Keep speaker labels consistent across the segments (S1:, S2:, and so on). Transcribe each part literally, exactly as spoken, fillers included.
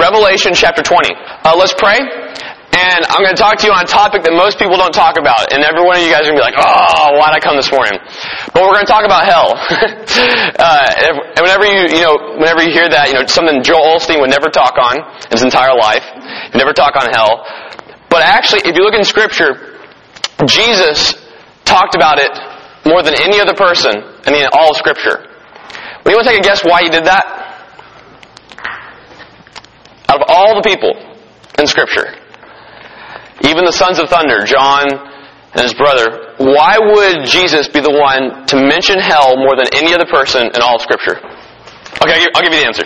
S1: Revelation chapter twenty. Uh, let's pray. And I'm going to talk to you on a topic that most people don't talk about. And every one of you guys are going to be like, oh, why'd I come this morning? But we're going to talk about hell. uh, and whenever you, you know, whenever you hear that, you know, something Joel Osteen would never talk on his entire life. He'd never talk on hell. But actually, if you look in Scripture, Jesus talked about it more than any other person in all of Scripture. Would anyone take a guess why he did that? Out of all the people in Scripture, even the sons of thunder, John and his brother, why would Jesus be the one to mention hell more than any other person in all of Scripture? Okay, I'll give you the answer.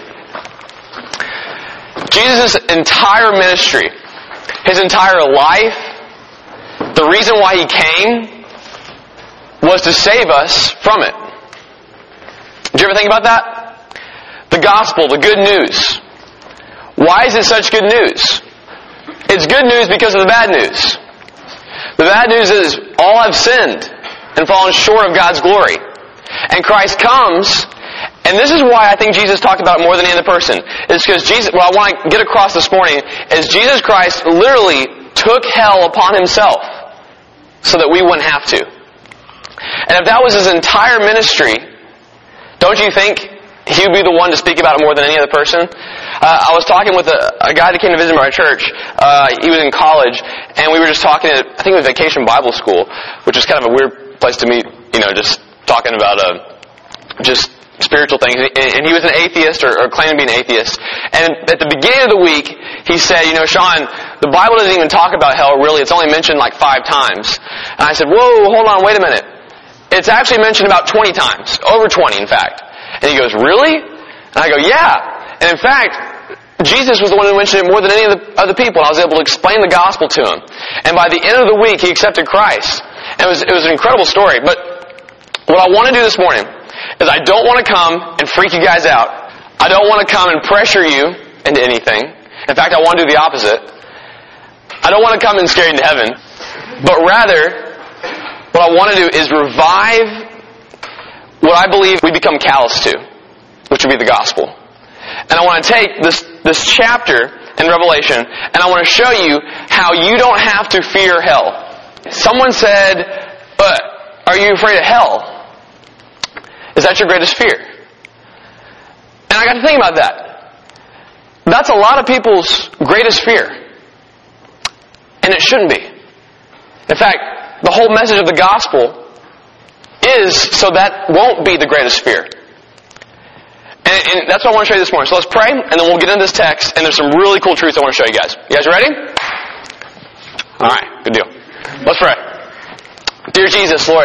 S1: Jesus' entire ministry, his entire life, the reason why he came was to save us from it. Did you ever think about that? The gospel, the good news. Why is it such good news? It's good news because of the bad news. The bad news is all have sinned and fallen short of God's glory. And Christ comes, and this is why I think Jesus talked about it more than any other person. It's because Jesus, what I want to get across this morning is Jesus Christ literally took hell upon himself so that we wouldn't have to. And if that was his entire ministry, don't you think he would be the one to speak about it more than any other person? Uh, I was talking with a, a guy that came to visit my church. Uh, he was in college, and we were just talking at, I think it was Vacation Bible School, which is kind of a weird place to meet, you know, just talking about uh, just spiritual things. And, and he was an atheist, or, or claimed to be an atheist. And at the beginning of the week, he said, you know, Sean, the Bible doesn't even talk about hell, really. It's only mentioned like five times. And I said, whoa, hold on, wait a minute. It's actually mentioned about twenty times. Over twenty, in fact. And he goes, really? And I go, yeah. And in fact, Jesus was the one who mentioned it more than any of the other people. And I was able to explain the gospel to him. And by the end of the week, he accepted Christ. And it was, it was an incredible story. But what I want to do this morning is I don't want to come and freak you guys out. I don't want to come and pressure you into anything. In fact, I want to do the opposite. I don't want to come and scare you into heaven. But rather, what I want to do is revive what I believe we become callous to, which would be the gospel. And I want to take this, this chapter in Revelation, and I want to show you how you don't have to fear hell. Someone said, but are you afraid of hell? Is that your greatest fear? And I got to think about that. That's a lot of people's greatest fear. And it shouldn't be. In fact, the whole message of the gospel is so that won't be the greatest fear. And, and that's what I want to show you this morning. So let's pray, and then we'll get into this text, and there's some really cool truths I want to show you guys. You guys ready? Alright, good deal. Let's pray. Dear Jesus, Lord,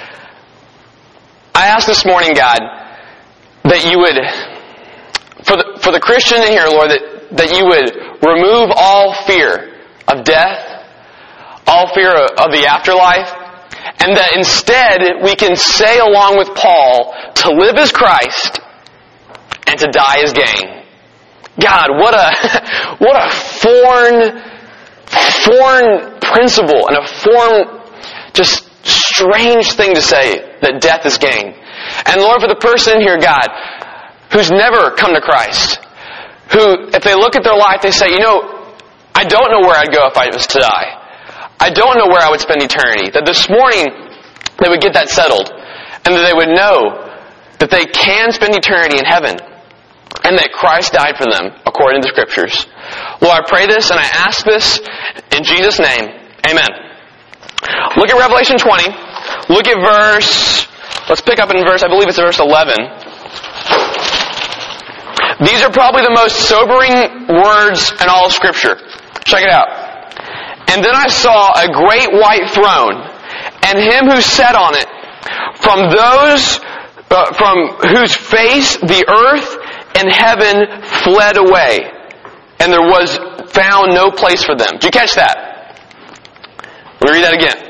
S1: I ask this morning, God, that you would, for the, for the Christian in here, Lord, that, that you would remove all fear of death, all fear of, of the afterlife, and that instead we can say along with Paul, to live as Christ and to die as gain. God, what a what a foreign foreign principle and a foreign, just strange thing to say, that death is gain. And Lord, for the person here, God, who's never come to Christ, who, if they look at their life, they say, you know, I don't know where I'd go if I was to die. I don't know where I would spend eternity. That this morning they would get that settled, and that they would know that they can spend eternity in heaven, and that Christ died for them according to the Scriptures. Lord, I pray this and I ask this in Jesus' name. Amen. Look at Revelation twenty. Look at verse, let's pick up in verse, I believe it's verse eleven. These are probably the most sobering words in all of Scripture. Check it out. And then I saw a great white throne, and him who sat on it, from those, uh, from whose face the earth and heaven fled away, and there was found no place for them. Did you catch that? Let me read that again.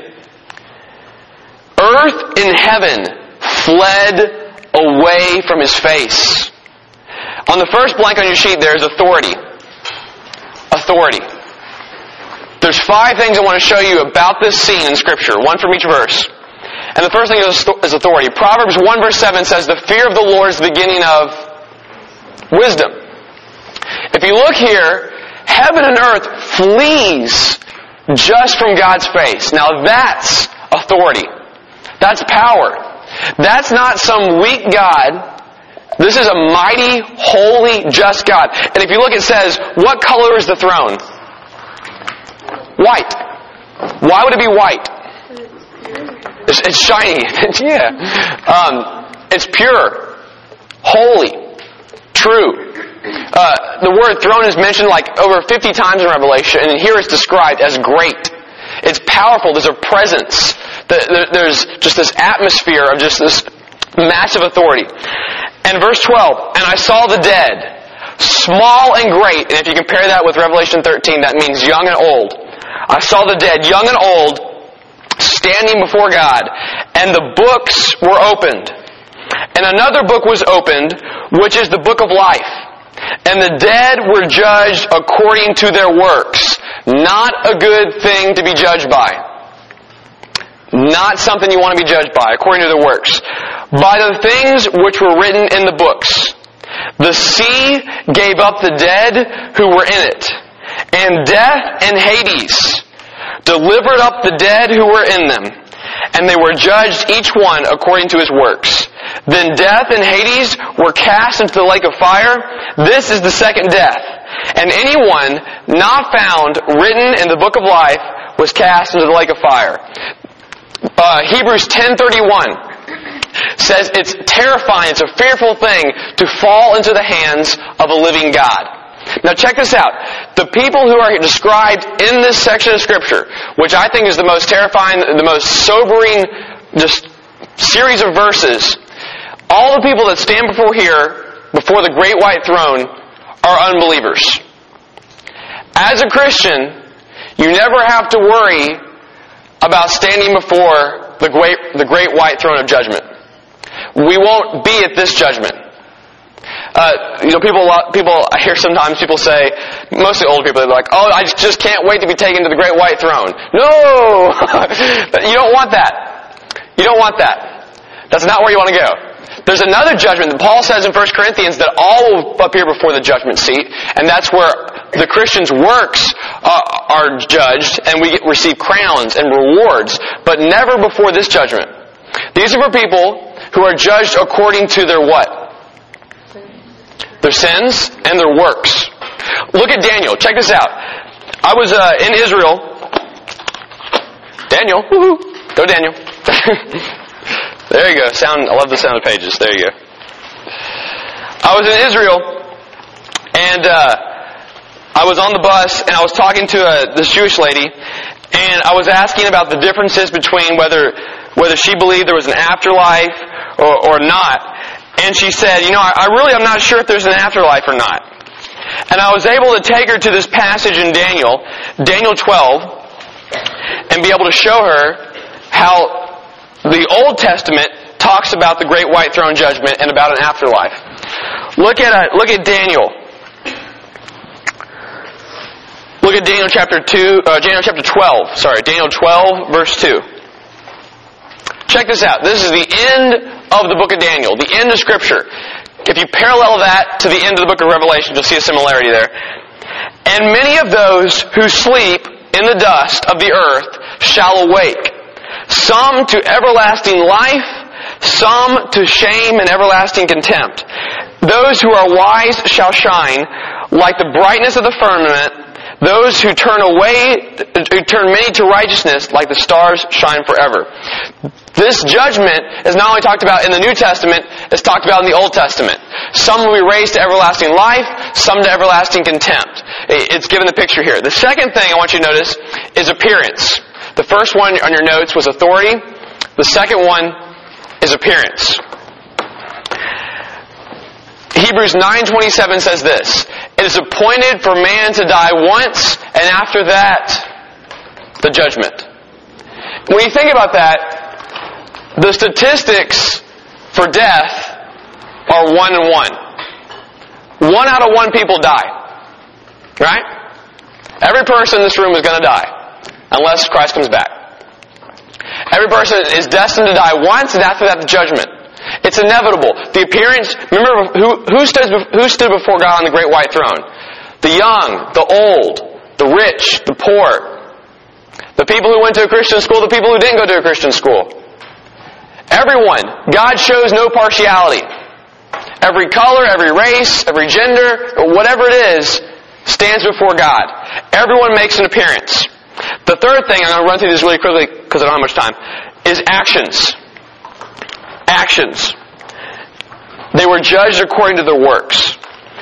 S1: Earth and heaven fled away from his face. On the first blank on your sheet there is authority. Authority. There's five things I want to show you about this scene in Scripture, one from each verse. And the first thing is authority. Proverbs one verse seven says, the fear of the Lord is the beginning of wisdom. If you look here, heaven and earth flees just from God's face. Now that's authority. That's power. That's not some weak God. This is a mighty, holy, just God. And if you look, it says, what color is the throne? White. Why would it be white? It's, it's shiny. yeah. Um, it's pure. Holy. True. Uh, the word throne is mentioned like over fifty times in Revelation, and here it's described as great. It's powerful. There's a presence. There's just this atmosphere of just this massive authority. And verse twelve, and I saw the dead, small and great. And if you compare that with Revelation thirteen, that means young and old. I saw the dead, young and old, standing before God, and the books were opened. And another book was opened, which is the book of life. And the dead were judged according to their works. Not a good thing to be judged by. Not something you want to be judged by, according to their works. By the things which were written in the books. The sea gave up the dead who were in it. And death and Hades delivered up the dead who were in them. And they were judged each one according to his works. Then death and Hades were cast into the lake of fire. This is the second death. And anyone not found written in the book of life was cast into the lake of fire. Uh, Hebrews ten thirty-one says it's terrifying, it's a fearful thing to fall into the hands of a living God. Now check this out. The people who are described in this section of Scripture, which I think is the most terrifying, the most sobering just series of verses, all the people that stand before here, before the great white throne, are unbelievers. As a Christian, you never have to worry about standing before the great, the great white throne of judgment. We won't be at this judgment. Uh, you know, people, people, I hear sometimes people say, mostly older people, they're like, oh, I just can't wait to be taken to the great white throne. No! You don't want that. You don't want that. That's not where you want to go. There's another judgment that Paul says in First Corinthians that all will appear before the judgment seat, and that's where the Christian's works uh, are judged, and we get, receive crowns and rewards, but never before this judgment. These are for people who are judged according to their what? Their sins and their works. Look at Daniel. Check this out. I was uh, in Israel. Daniel. Woo-hoo. Go Daniel. There you go. Sound. I love the sound of pages. There you go. I was in Israel, and uh, I was on the bus, and I was talking to uh, this Jewish lady, and I was asking about the differences between whether whether she believed there was an afterlife or, or not. And she said, you know, I, I really am not sure if there's an afterlife or not. And I was able to take her to this passage in Daniel, Daniel twelve, and be able to show her how the Old Testament talks about the great white throne judgment and about an afterlife. Look at uh, look at Daniel. Look at Daniel chapter two, uh, Daniel chapter twelve. Sorry, Daniel twelve, verse two. Check this out. This is the end of the book of Daniel, the end of Scripture. If you parallel that to the end of the book of Revelation, you'll see a similarity there. And many of those who sleep in the dust of the earth shall awake, some to everlasting life, some to shame and everlasting contempt. Those who are wise shall shine like the brightness of the firmament. Those who turn away, who turn many to righteousness, like the stars shine forever. This judgment is not only talked about in the New Testament, it's talked about in the Old Testament. Some will be raised to everlasting life, some to everlasting contempt. It's given the picture here. The second thing I want you to notice is appearance. The first one on your notes was authority. The second one is appearance. Hebrews nine twenty-seven says this, it is appointed for man to die once, and after that, the judgment. When you think about that, the statistics for death are one and one. One out of one people die. Right? Every person in this room is going to die, unless Christ comes back. Every person is destined to die once, and after that, the judgment. It's inevitable. The appearance, remember, who, who, stood, who stood before God on the great white throne? the young, the old, the rich, the poor, the people who went to a Christian school, the people who didn't go to a Christian school. Everyone. God shows no partiality. Every color, every race, every gender, whatever it is, stands before God. Everyone makes an appearance. The third thing, I'm going to run through this really quickly because I don't have much time, is actions. Actions. They were judged according to their works.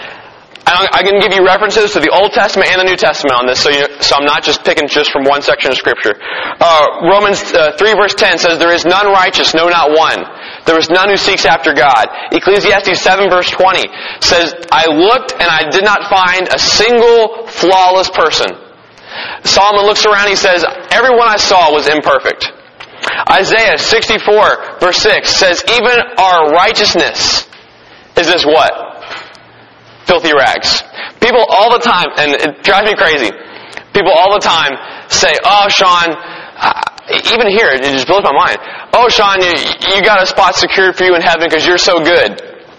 S1: I can give you references to the Old Testament and the New Testament on this, so, you, so I'm not just picking just from one section of Scripture. Uh, Romans uh, three verse ten says, "There is none righteous, no, not one. There is none who seeks after God." Ecclesiastes seven verse twenty says, "I looked and I did not find a single flawless person." Solomon looks around, he says, "Everyone I saw was imperfect." Isaiah sixty-four verse six says, "Even our righteousness is this what? Filthy rags." People all the time, and it drives me crazy, people all the time say, "Oh, Sean," even here, it just blows my mind, "Oh, Sean, you, you got a spot secured for you in heaven because you're so good.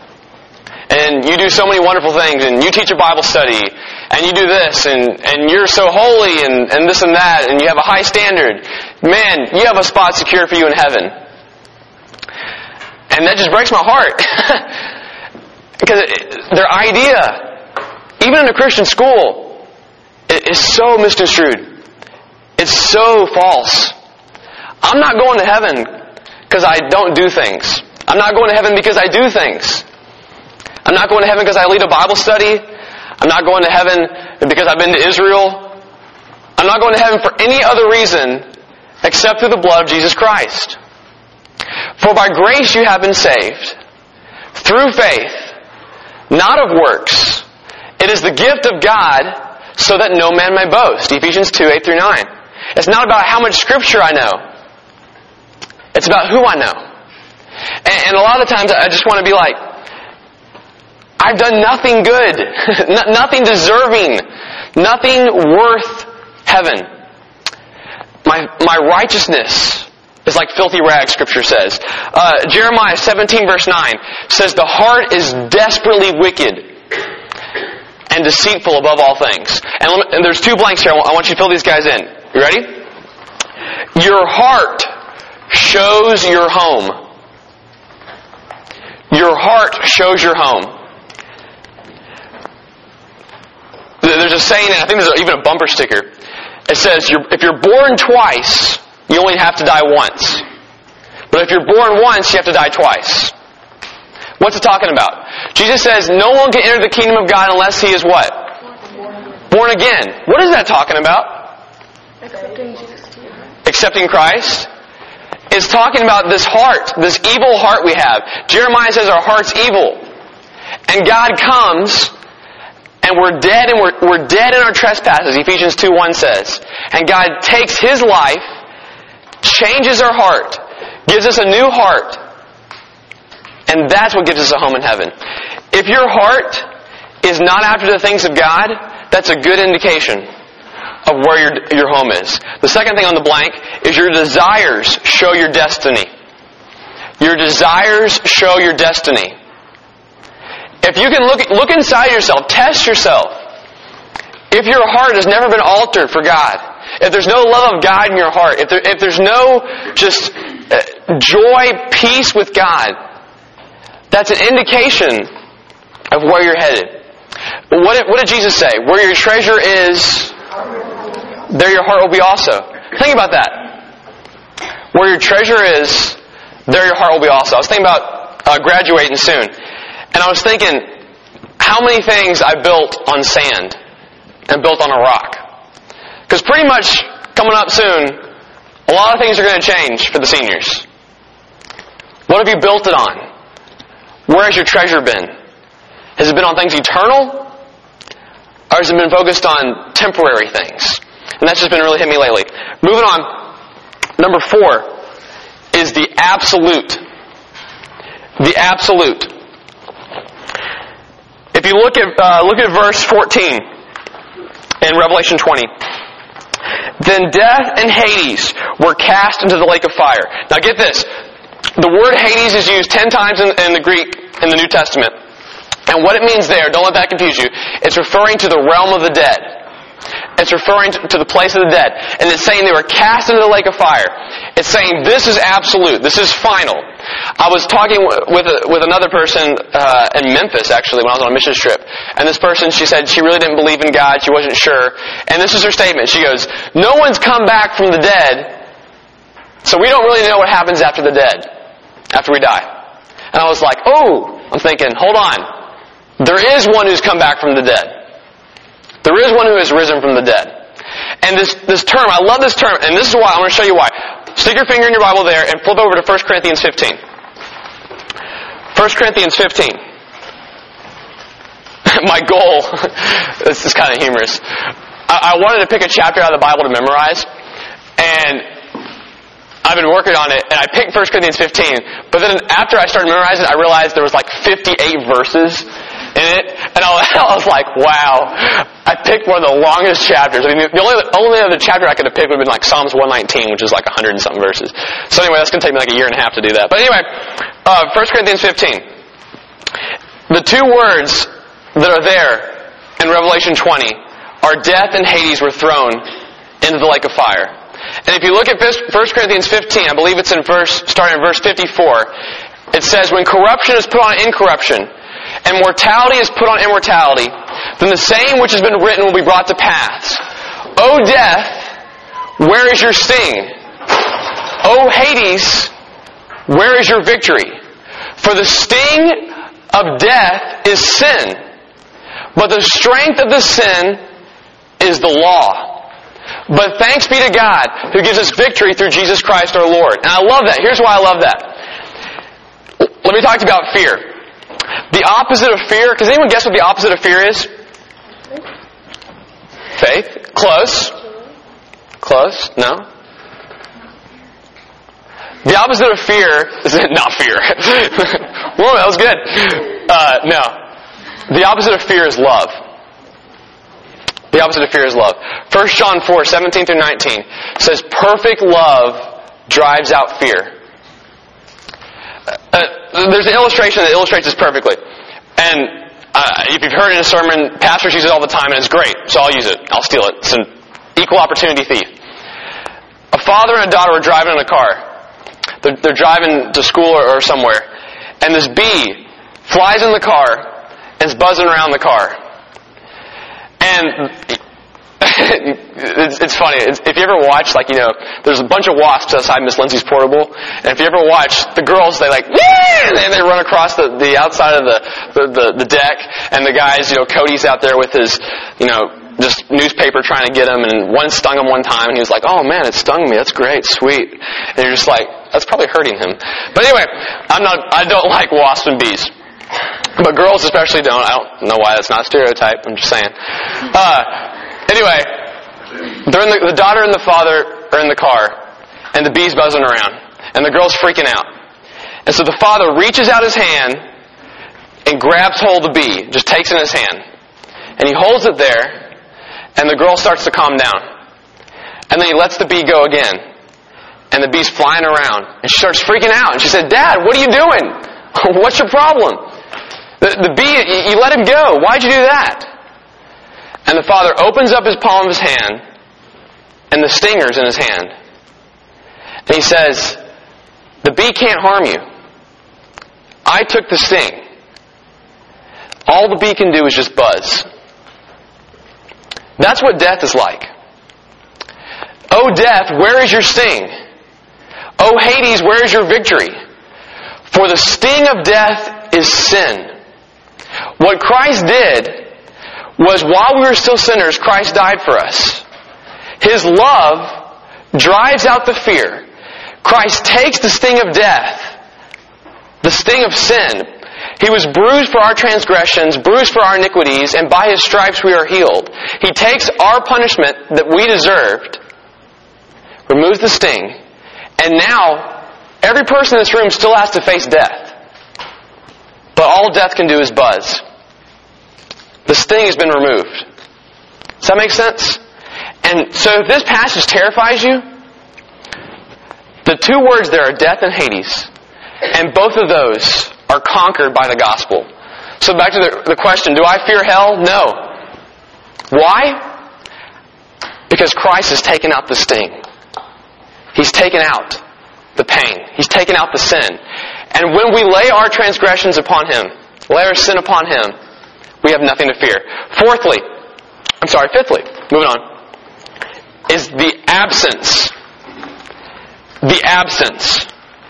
S1: And you do so many wonderful things, and you teach a Bible study, and you do this, and, and you're so holy, and, and this and that, and you have a high standard. Man, you have a spot secured for you in heaven." And that just breaks my heart. Because their idea, even in a Christian school, is so misconstrued. It's so false. I'm not going to heaven because I don't do things. I'm not going to heaven because I do things. I'm not going to heaven because I lead a Bible study. I'm not going to heaven because I've been to Israel. I'm not going to heaven for any other reason except through the blood of Jesus Christ. "For by grace you have been saved, through faith, not of works. It is the gift of God, so that no man may boast." Ephesians two, eight through nine. It's not about how much Scripture I know. It's about who I know. And, and a lot of times I just want to be like, I've done nothing good, nothing deserving, nothing worth heaven. My, my righteousness is like filthy rags, Scripture says. Uh, Jeremiah seventeen verse nine says, "The heart is desperately wicked and deceitful above all things." And, me, and there's two blanks here. I want you to fill these guys in. You ready? Your heart shows your home. Your heart shows your home. There's a saying, and I think there's even a bumper sticker. It says, if you're born twice, you only have to die once. But if you're born once, you have to die twice. What's it talking about? Jesus says, no one can enter the kingdom of God unless he is what? Born again. What is that talking about?
S2: Accepting Jesus.
S1: Accepting Christ? It's talking about this heart, this evil heart we have. Jeremiah says our heart's evil. And God comes, and we're dead, and we're, we're dead in our trespasses, Ephesians two one says. And God takes His life, changes our heart, gives us a new heart, and that's what gives us a home in heaven. If your heart is not after the things of God, that's a good indication of where your, your home is. The second thing on the blank is your desires show your destiny. Your desires show your destiny. If you can look, look inside yourself, test yourself. If your heart has never been altered for God, if there's no love of God in your heart, if, there, if there's no just uh, joy, peace with God, that's an indication of where you're headed. What did, what did Jesus say? Where your treasure is, there your heart will be also. Think about that. Where your treasure is, there your heart will be also. I was thinking about uh, graduating soon. And I was thinking, how many things I built on sand and built on a rock? Because pretty much, coming up soon, a lot of things are going to change for the seniors. What have you built it on? Where has your treasure been? Has it been on things eternal? Or has it been focused on temporary things? And that's just been really hit me lately. Moving on, number four is the absolute. The absolute. If you look at uh, look at verse fourteen in Revelation twenty. Then death and Hades were cast into the lake of fire. Now get this. The word Hades is used ten times in, in the Greek in the New Testament. And what it means there, don't let that confuse you, it's referring to the realm of the dead. It's referring to the place of the dead. And it's saying they were cast into the lake of fire. It's saying this is absolute. This is final. I was talking with a, with another person uh, in Memphis, actually, when I was on a mission trip. And this person, she said she really didn't believe in God. She wasn't sure. And this is her statement. She goes, no one's come back from the dead, so we don't really know what happens after the dead, after we die. And I was like, oh, I'm thinking, hold on. There is one who's come back from the dead. There is one who has risen from the dead. And this, this term, I love this term, and this is why, I'm going to show you why. Stick your finger in your Bible there and flip over to First Corinthians fifteen. First Corinthians fifteen. My goal, this is kind of humorous. I, I wanted to pick a chapter out of the Bible to memorize, and I've been working on it, and I picked First Corinthians fifteen, but then after I started memorizing it, I realized there was like fifty-eight verses in it, and I was, I was like, wow, I picked one of the longest chapters. I mean, the only, only other chapter I could have picked would have been like Psalms one nineteen, which is like a hundred and something verses. So anyway, that's going to take me like a year and a half to do that. But anyway, uh, First Corinthians fifteen. The two words that are there in Revelation twenty are death and Hades were thrown into the lake of fire. And if you look at First Corinthians fifteen, I believe it's in verse, starting in verse fifty-four, it says, when corruption is put on incorruption, and mortality is put on immortality, then the saying which has been written will be brought to pass. O death, where is your sting? O Hades, where is your victory? For the sting of death is sin, but the strength of the sin is the law. But thanks be to God who gives us victory through Jesus Christ our Lord. And I love that. Here's why I love that. Let me talk to you about fear. The opposite of fear, does anyone guess what the opposite of fear is? Faith. Close. Close. No? The opposite of fear is not fear. Whoa, that was good. Uh, no. The opposite of fear is love. The opposite of fear is love. First John four, seventeen through nineteen says, perfect love drives out fear. Uh, there's an illustration that illustrates this perfectly. And uh, if you've heard it in a sermon, pastors use it all the time, and it's great. So I'll use it. I'll steal it. It's an equal opportunity thief. A father and a daughter are driving in a car. They're, they're driving to school or, or somewhere. And this bee flies in the car and is buzzing around the car. And it's, it's funny. It's, if you ever watch, like, you know, there's a bunch of wasps outside Miss Lindsay's portable. And if you ever watch, the girls, they like, yeah! And they run across the, the outside of the, the, the, the deck. And the guys, you know, Cody's out there with his, you know, just newspaper trying to get him. And one stung him one time. And he was like, oh man, it stung me. That's great. Sweet. And you're just like, that's probably hurting him. But anyway, I'm not, I don't like wasps and bees. But girls especially don't. I don't know why that's not a stereotype. I'm just saying. Uh, Anyway, they're in the, the daughter and the father are in the car, and the bee's buzzing around, and the girl's freaking out. And so the father reaches out his hand and grabs hold of the bee, just takes it in his hand. And he holds it there, and the girl starts to calm down. And then he lets the bee go again, and the bee's flying around, and she starts freaking out. And she said, Dad, what are you doing? What's your problem? The, the bee, you let him go. Why'd you do that? And the father opens up his palm of his hand, and the stinger's in his hand. And he says, the bee can't harm you. I took the sting. All the bee can do is just buzz. That's what death is like. O death, where is your sting? O Hades, where is your victory? For the sting of death is sin. What Christ did was while we were still sinners, Christ died for us. His love drives out the fear. Christ takes the sting of death, the sting of sin. He was bruised for our transgressions, bruised for our iniquities, and by His stripes we are healed. He takes our punishment that we deserved, removes the sting, and now every person in this room still has to face death. But all death can do is buzz. The sting has been removed. Does that make sense? And so if this passage terrifies you, the two words there are death and Hades. And both of those are conquered by the gospel. So back to the, the question, do I fear hell? No. Why? Because Christ has taken out the sting. He's taken out the pain. He's taken out the sin. And when we lay our transgressions upon Him, lay our sin upon Him, we have nothing to fear. Fourthly, I'm sorry, fifthly, moving on, is the absence. The absence.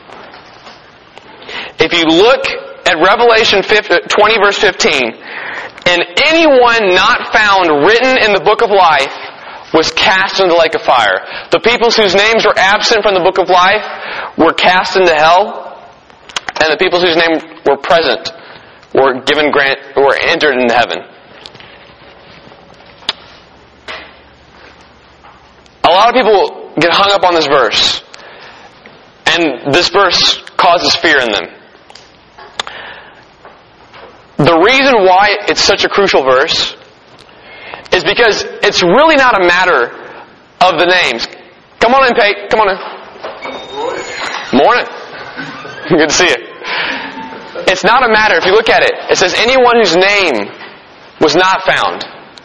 S1: If you look at Revelation twenty, verse fifteen, and anyone not found written in the book of life was cast into the lake of fire. The people whose names were absent from the book of life were cast into hell, and the people whose names were present were given grant, were entered into heaven. A lot of people get hung up on this verse, and this verse causes fear in them. The reason why it's such a crucial verse is because it's really not a matter of the names. Come on in, Pate. Come on in. Morning. Good to see you. It's not a matter, if you look at it, it says anyone whose name was not found.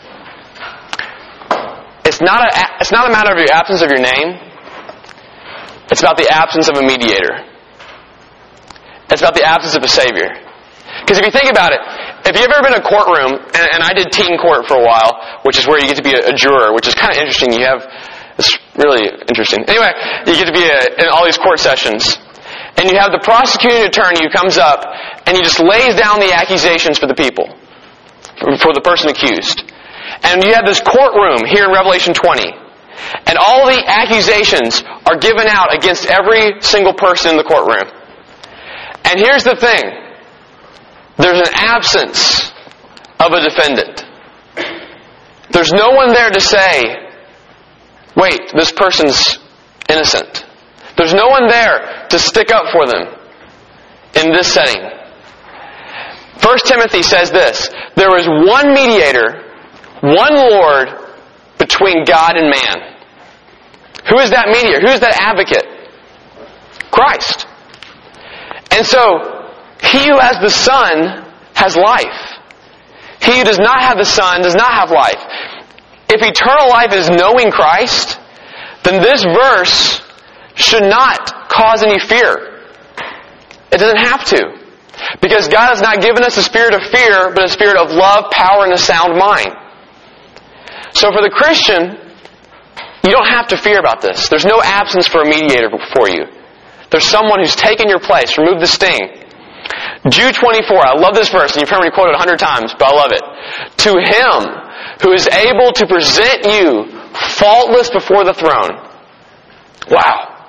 S1: It's not a, it's not a matter of the absence of your name. It's about the absence of a mediator. It's about the absence of a Savior. Because if you think about it, if you've ever been in a courtroom, and, and I did teen court for a while, which is where you get to be a, a juror, which is kind of interesting. You have, it's really interesting. Anyway, you get to be a, in all these court sessions, and you have the prosecuting attorney who comes up, and he just lays down the accusations for the people, for the person accused. And you have this courtroom here in Revelation twenty, and all the accusations are given out against every single person in the courtroom. And here's the thing. There's an absence of a defendant. There's no one there to say, wait, this person's innocent. There's no one there to stick up for them in this setting. First Timothy says this, there is one mediator, one Lord between God and man. Who is that mediator? Who is that advocate? Christ. And so, he who has the Son has life. He who does not have the Son does not have life. If eternal life is knowing Christ, then this verse should not cause any fear. It doesn't have to. Because God has not given us a spirit of fear, but a spirit of love, power, and a sound mind. So for the Christian, you don't have to fear about this. There's no absence for a mediator for you. There's someone who's taken your place, removed the sting. Jude twenty-four, I love this verse, and you've heard me quote it a hundred times, but I love it. To Him who is able to present you faultless before the throne. Wow.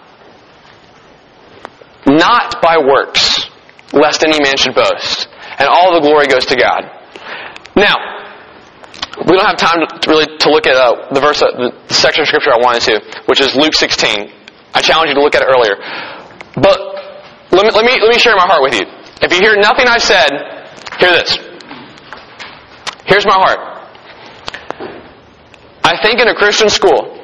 S1: Not by works, lest any man should boast. And all the glory goes to God. Now, we don't have time to really to look at uh, the verse, uh, the section of Scripture I wanted to, which is Luke sixteen. I challenge you to look at it earlier. But let me, let me, let me share my heart with you. If you hear nothing I've said, hear this. Here's my heart. I think in a Christian school,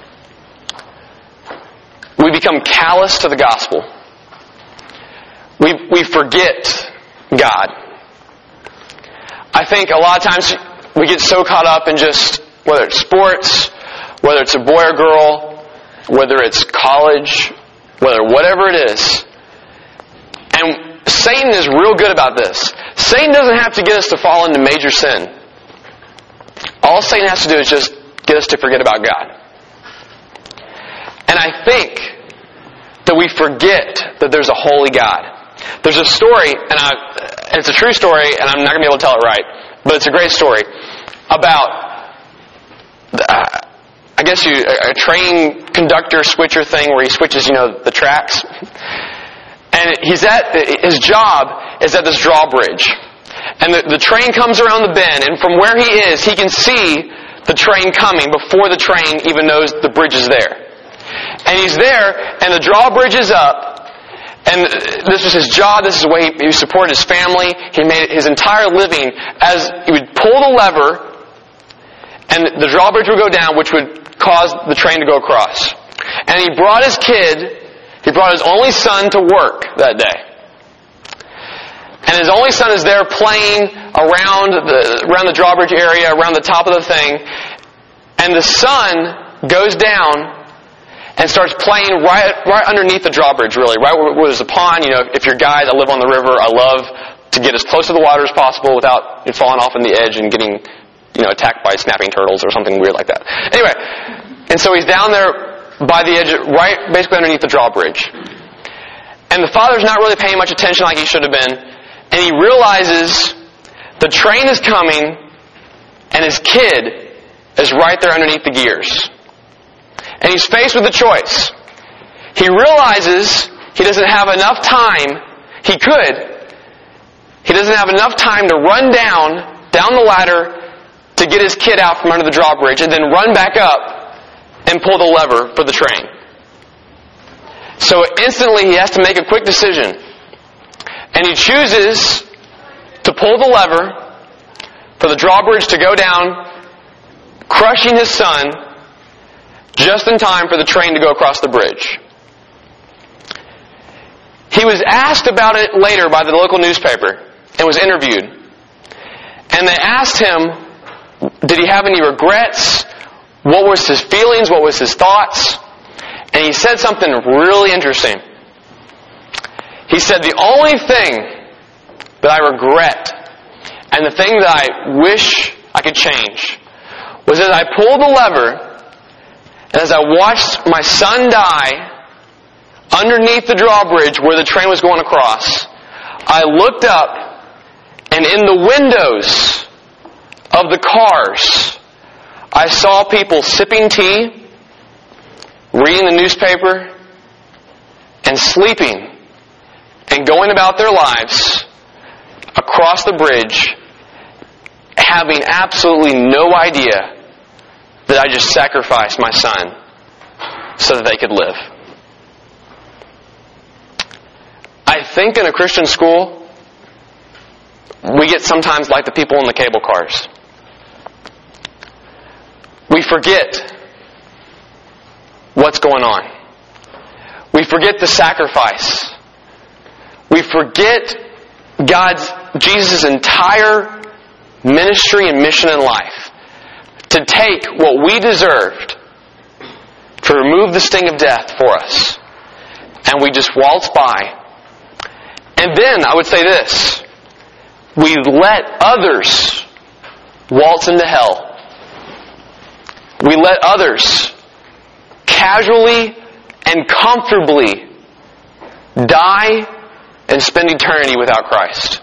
S1: we become callous to the gospel. We, we forget God. I think a lot of times we get so caught up in just, whether it's sports, whether it's a boy or girl, whether it's college, whether whatever it is. And Satan is real good about this. Satan doesn't have to get us to fall into major sin. All Satan has to do is just get us to forget about God. And I think that we forget that there's a holy God. There's a story, and, I, and it's a true story, and I'm not going to be able to tell it right, but it's a great story, about, uh, I guess you, a, a train conductor switcher thing where he switches, you know, the tracks. And he's at, his job is at this drawbridge. And the, the train comes around the bend, and from where he is, he can see the train coming before the train even knows the bridge is there. And he's there, and the drawbridge is up, and this was his job, this is the way he, he supported his family. He made his entire living as he would pull the lever, and the drawbridge would go down, which would cause the train to go across. And he brought his kid, he brought his only son to work that day. And his only son is there playing around the, around the drawbridge area, around the top of the thing. And the son goes down and starts playing right right underneath the drawbridge, really. Right where, where there's a pond. You know, if you're guys, I live on the river. I love to get as close to the water as possible without falling off on the edge and getting, you know, attacked by snapping turtles or something weird like that. Anyway, and so he's down there by the edge, right basically underneath the drawbridge. And the father's not really paying much attention like he should have been. And he realizes the train is coming and his kid is right there underneath the gears. And he's faced with a choice. He realizes he doesn't have enough time. He could. He doesn't have enough time to run down, down the ladder to get his kid out from under the drawbridge and then run back up and pull the lever for the train. So instantly he has to make a quick decision. And he chooses to pull the lever for the drawbridge to go down, crushing his son just in time for the train to go across the bridge. He was asked about it later by the local newspaper and was interviewed. And they asked him, did he have any regrets? What was his feelings? What was his thoughts? And he said something really interesting. He said, the only thing that I regret and the thing that I wish I could change was as I pulled the lever and as I watched my son die underneath the drawbridge where the train was going across, I looked up and in the windows of the cars, I saw people sipping tea, reading the newspaper, and sleeping, and going about their lives across the bridge, having absolutely no idea that I just sacrificed my son so that they could live. I think in a Christian school, we get sometimes like the people in the cable cars. We forget what's going on. We forget the sacrifice. We forget God's, Jesus' entire ministry and mission in life to take what we deserved, to remove the sting of death for us. And we just waltz by. And then, I would say this, we let others waltz into hell. We let others casually and comfortably die and spend eternity without Christ.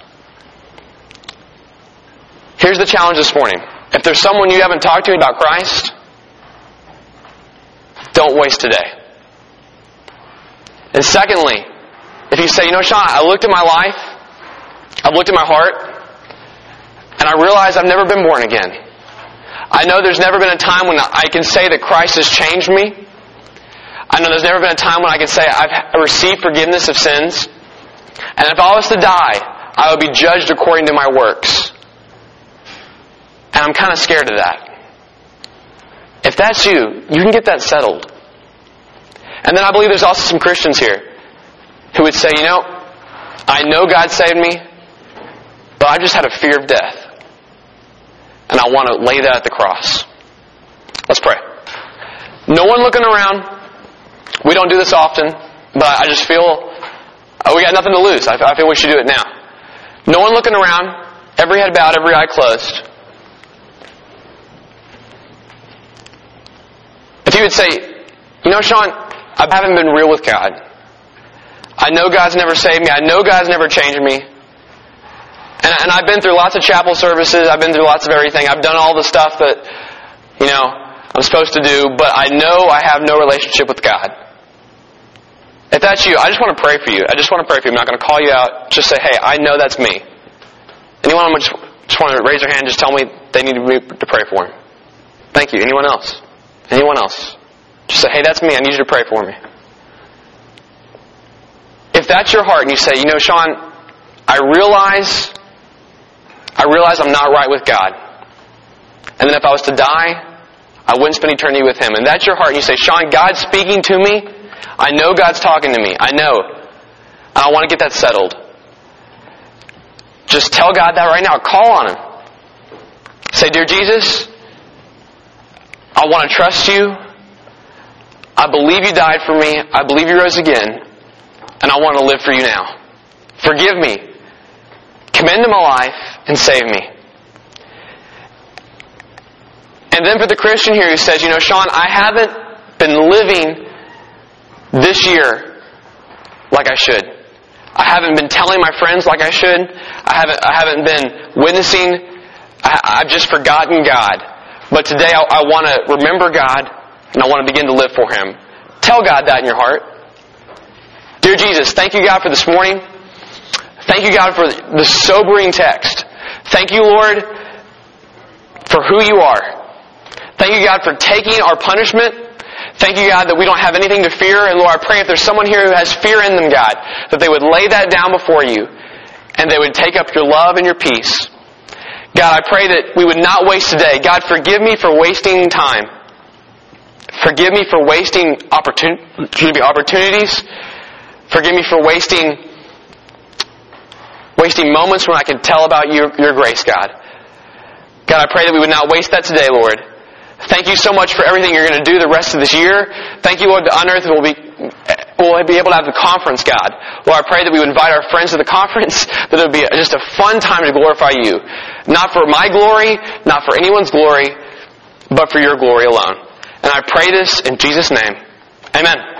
S1: Here's the challenge this morning. If there's someone you haven't talked to about Christ, don't waste today. And secondly, if you say, you know, Sean, I looked at my life, I've looked at my heart, and I realize I've never been born again. I know there's never been a time when I can say that Christ has changed me. I know there's never been a time when I can say I've received forgiveness of sins. And if I was to die, I would be judged according to my works. And I'm kind of scared of that. If that's you, you can get that settled. And then I believe there's also some Christians here who would say, you know, I know God saved me, but I just had a fear of death. And I want to lay that at the cross. Let's pray. No one looking around. We don't do this often, but I just feel oh, we got nothing to lose. I feel we should do it now. No one looking around. Every head bowed, every eye closed. If you would say, you know, Sean, I haven't been real with God. I know God's never saved me. I know God's never changed me. And, and I've been through lots of chapel services. I've been through lots of everything. I've done all the stuff that, you know, I'm supposed to do. But I know I have no relationship with God. If that's you, I just want to pray for you. I just want to pray for you. I'm not going to call you out. Just say, hey, I know that's me. Anyone just, just want to raise their hand, just tell me they need me to pray for him. Thank you. Anyone else? Anyone else? Just say, hey, that's me. I need you to pray for me. If that's your heart and you say, you know, Sean, I realize, I realize I'm not right with God. And then if I was to die, I wouldn't spend eternity with Him. And that's your heart and you say, Sean, God's speaking to me. I know God's talking to me. I know. And I want to get that settled. just tell God that right now. Call on Him. Say, Dear Jesus, I want to trust You. I believe You died for me. I believe You rose again. And I want to live for You now. Forgive me. Come into my life and save me. And then for the Christian here who says, you know, Sean, I haven't been living this year like I should. I haven't been telling my friends like I should. I haven't, I haven't been witnessing. I, I've just forgotten God. But today I, I want to remember God and I want to begin to live for Him. Tell God that in your heart. Dear Jesus, thank You, God, for this morning. Thank You, God, for the sobering text. Thank You, Lord, for who You are. Thank You, God, for taking our punishment. Thank You, God, that we don't have anything to fear. And Lord, I pray if there's someone here who has fear in them, God, that they would lay that down before You and they would take up Your love and Your peace. God, I pray that we would not waste today. God, forgive me for wasting time. Forgive me for wasting opportun- opportunities. Forgive me for wasting wasting moments when I could tell about your, your grace, God. God, I pray that we would not waste that today, Lord. Thank You so much for everything You're going to do the rest of this year. Thank You, Lord, that Unearthed will be, will be able to have the conference, God. Lord, I pray that we would invite our friends to the conference, that it would be just a fun time to glorify You. Not for my glory, not for anyone's glory, but for Your glory alone. And I pray this in Jesus' name. Amen.